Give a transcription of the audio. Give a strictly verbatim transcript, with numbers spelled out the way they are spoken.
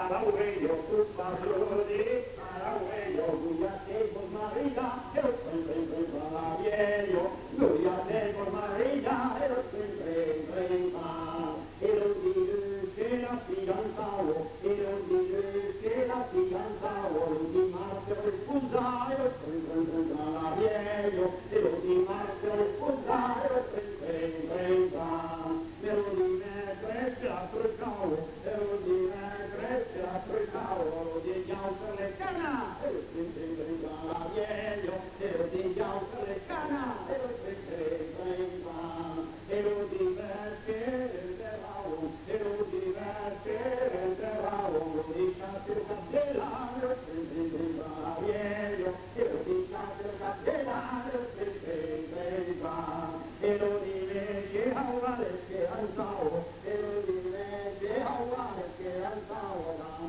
Araueio, Tuparodi, Araueio, Guiate por Maria, eu sempre trabalho, Guiate por Maria, eu sempre trabalho. Eu digo que la fidanzavo, eu digo que la fidanzavo, di marzo sposare, eu sempre trabalho, eu di marzo sposare, eu sempre trabalho. Eu di me cresce a truccavo, eu di me cresce a truccavo, di giauca le cana, eu sempre trabalho, eu di giauca le cana, eu sempre trabalho. Eu di me che terravo, eu di me che terravo, di cazzo cappellano, sempre trabalho, eu di cazzo cappellano, sempre trabalho. Eu di me che hauvare che alzavo, eu di me che hauvare che alzavo,